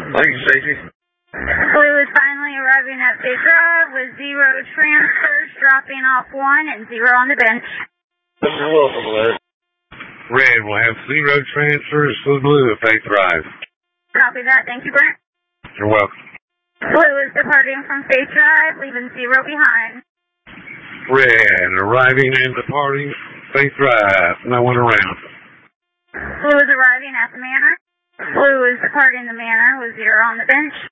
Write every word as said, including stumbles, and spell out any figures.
Thank you, Stacy. Blue is finally arriving at State Drive with zero transfers, dropping off one and zero on the bench. You're welcome, Larry. Red will have zero transfers for Blue at Faith Drive. Copy that. Thank you, Brent. You're welcome. Blue is departing from Faith Drive, leaving zero behind. Red arriving and departing Faith Drive. No one around. Blue is arriving at the Manor. Blue is departing the Manor with zero on the bench.